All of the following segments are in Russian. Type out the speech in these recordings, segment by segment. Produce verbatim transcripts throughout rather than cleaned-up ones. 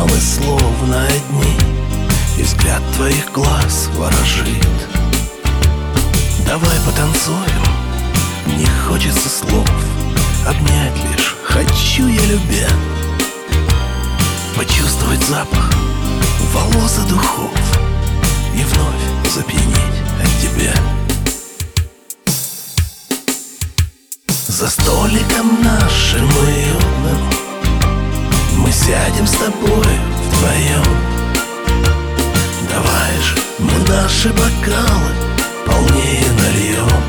но мы словно одни, и взгляд твоих глаз ворожит. Давай потанцуем, не хочется слов, обнять лишь хочу я, любя. Почувствовать запах волос и духов и вновь запьянеть от тебя. За столиком нашим уютным мы сядем с тобой вдвоем. Давай же мы наши бокалы полнее нальем.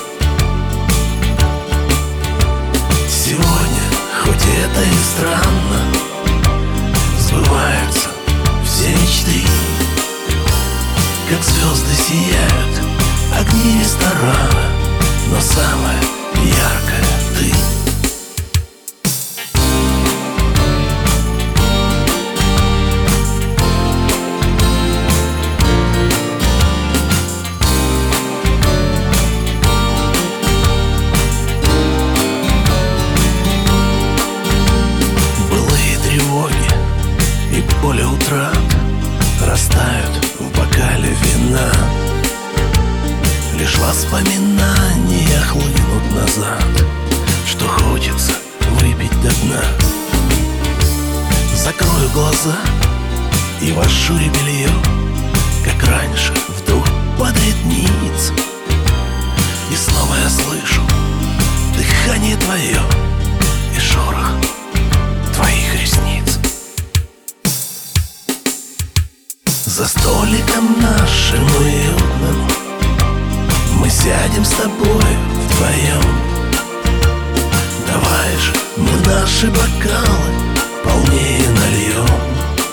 Сегодня, хоть это и странно, сбываются все мечты. Как звезды сияют огни ресторана, но самое яркое ты. Былые тревоги и боли утрат растают в бокале вина. Лишь воспоминания хлынут назад, что хочется выпить до дна. Закрою глаза и в ажуре белье, как раньше, вдруг падает ниц. И снова я слышу дыхание твое и шорох твоих ресниц. За столиком нашим уютным мы сядем с тобой вдвоем. Давай же мы наши бокалы полнее нальем.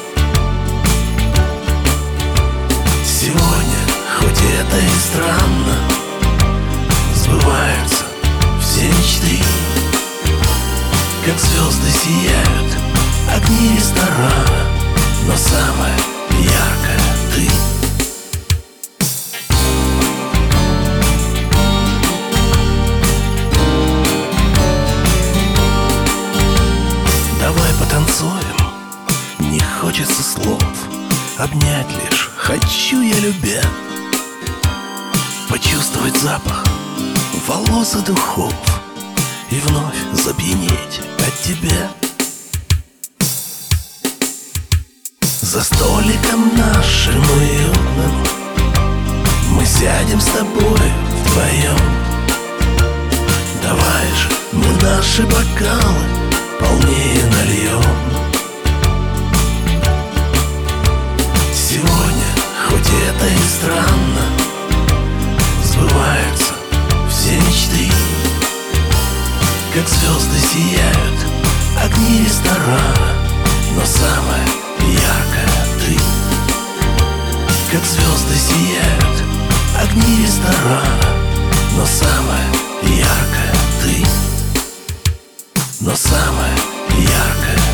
Сегодня, хоть это и странно, сбываются все мечты. Как звезды сияют огни ресторана, но самое яркое ты. Давай потанцуем, не хочется слов, обнять лишь хочу я, любя. Почувствовать запах волос и духов и вновь запьянеть от тебя. За столиком нашим уютным мы сядем с тобой вдвоем. Давай же мы наши бокалы полнее нальем. Сегодня, хоть это и странно, сбываются все мечты. Как звезды сияют огни ресторана, но самое яркое ты. Как звезды сияют огни ресторана, но самое яркое ты. Но самое яркое